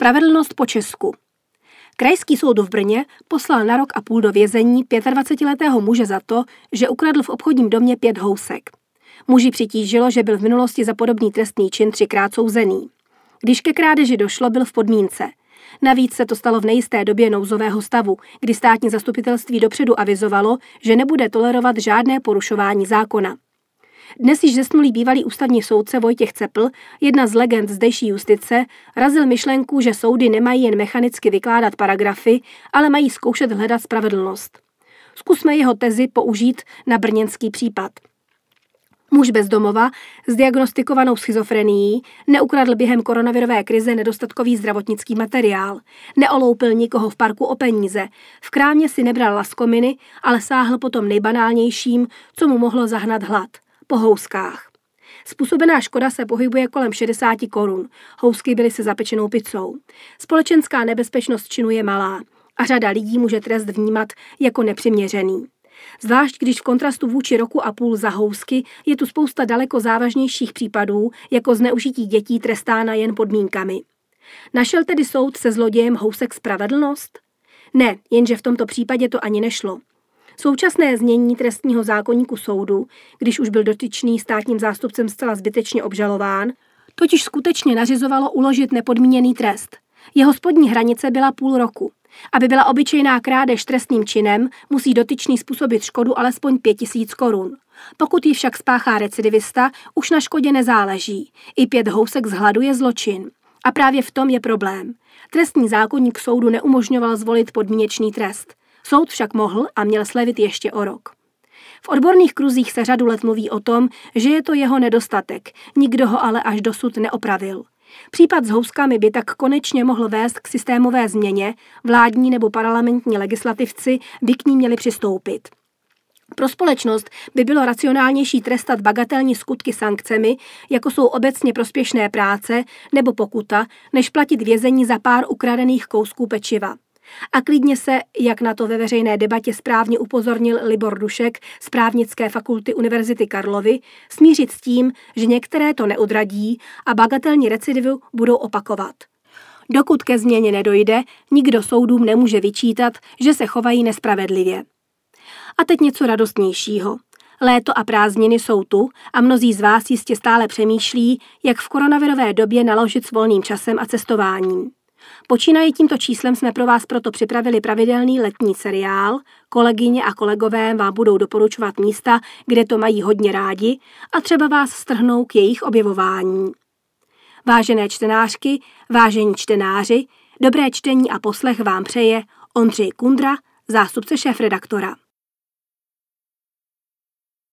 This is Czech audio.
Spravedlnost po česku. Krajský soud v Brně poslal na 1,5 roku do vězení 25letého muže za to, že ukradl v obchodním domě 5 housek. Muži přitížilo, že byl v minulosti za podobný trestný čin 3krát souzený. Když ke krádeži došlo, byl v podmínce. Navíc se to stalo v nejisté době nouzového stavu, kdy státní zastupitelství dopředu avizovalo, že nebude tolerovat žádné porušování zákona. Dnes již zesnulý bývalý ústavní soudce Vojtěch Cepl, jedna z legend zdejší justice, razil myšlenku, že soudy nemají jen mechanicky vykládat paragrafy, ale mají zkoušet hledat spravedlnost. Zkusme jeho tezi použít na brněnský případ. Muž bez domova s diagnostikovanou schizofrenií neukradl během koronavirové krize nedostatkový zdravotnický materiál, neoloupil nikoho v parku o peníze, v krámě si nebral laskominy, ale sáhl po tom nejbanálnějším, co mu mohlo zahnat hlad – po houskách. Způsobená škoda se pohybuje kolem 60 korun, housky byly se zapečenou pizzou. Společenská nebezpečnost činu je malá a řada lidí může trest vnímat jako nepřiměřený. Zvlášť když v kontrastu vůči 1,5 roku za housky je tu spousta daleko závažnějších případů, jako zneužití dětí trestána jen podmínkami. Našel tedy soud se zlodějem housek spravedlnost? Ne, jenže v tomto případě to ani nešlo. Současné znění trestního zákoníku soudu, když už byl dotyčný státním zástupcem zcela zbytečně obžalován, totiž skutečně nařizovalo uložit nepodmíněný trest. Jeho spodní hranice byla 0,5 roku. Aby byla obyčejná krádež trestným činem, musí dotyčný způsobit škodu alespoň 5 000 korun. Pokud ji však spáchá recidivista, už na škodě nezáleží. I 5 housek z hladu je zločin. A právě v tom je problém. Trestní zákoník soudu neumožňoval zvolit podmínečný trest. Soud však mohl a měl slevit ještě o rok. V odborných kruzích se řadu let mluví o tom, že je to jeho nedostatek, nikdo ho ale až dosud neopravil. Případ s houskami by tak konečně mohl vést k systémové změně, vládní nebo parlamentní legislativci by k ní měli přistoupit. Pro společnost by bylo racionálnější trestat bagatelní skutky sankcemi, jako jsou obecně prospěšné práce nebo pokuta, než platit vězení za pár ukradených kousků pečiva. A klidně se, jak na to ve veřejné debatě správně upozornil Libor Dušek z Právnické fakulty Univerzity Karlovy, smířit s tím, že některé to neodradí a bagatelní recidivu budou opakovat. Dokud ke změně nedojde, nikdo soudům nemůže vyčítat, že se chovají nespravedlivě. A teď něco radostnějšího. Léto a prázdniny jsou tu a mnozí z vás jistě stále přemýšlí, jak v koronavirové době naložit s volným časem a cestováním. Počínaje tímto číslem jsme pro vás proto připravili pravidelný letní seriál. Kolegyně a kolegové vám budou doporučovat místa, kde to mají hodně rádi a třeba vás strhnou k jejich objevování. Vážené čtenářky, vážení čtenáři, dobré čtení a poslech vám přeje Ondřej Kundra, zástupce šéfredaktora.